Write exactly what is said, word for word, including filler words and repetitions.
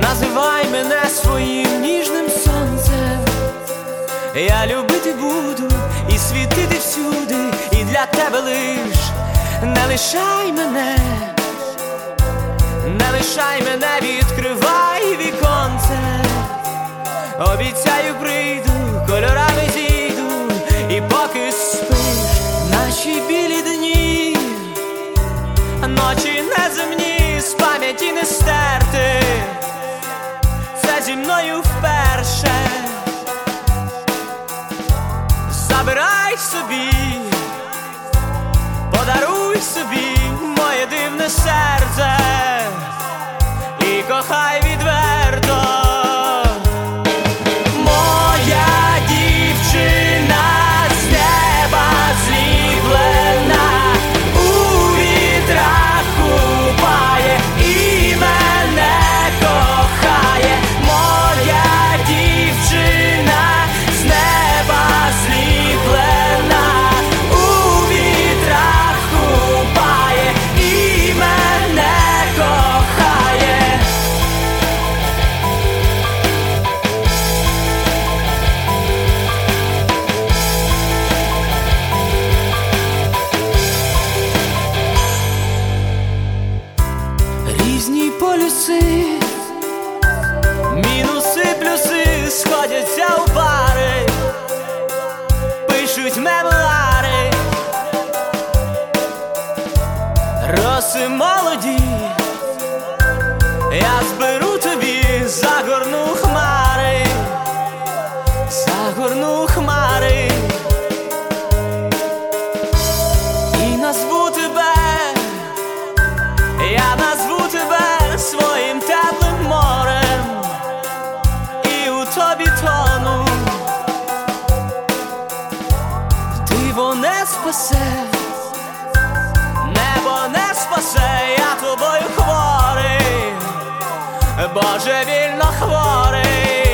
Називай мене своїм ніжним сонцем, я любити буду і світити всюди, і для тебе лиш. Не лишай мене, не лишай мене, відкривай віконце. Обіцяю, прийду, кольорами зійду, і поки спиш, наші білі дні, ночі неземні, з пам'яті не стерти. Це зі мною вперше. Забирай собі, подаруй собі моє дивне серце і кохай відверто. Моя дівчина з неба зліплена, у вітрах купає і мене кохає. Моя дівчина з неба зліплена, у вітрах купає і мене кохає. Різні полюси, мінуси, плюси сходяться у пари, пишуть мемуари. Роси молоді, я зберу тобі, загорну хмари, загорну хмари і назву тебе, я назву тебе своїм теплим морем, і у тобі тону. Диво не спасе, небо не спасе, я тобою хворий, божевільно хворий.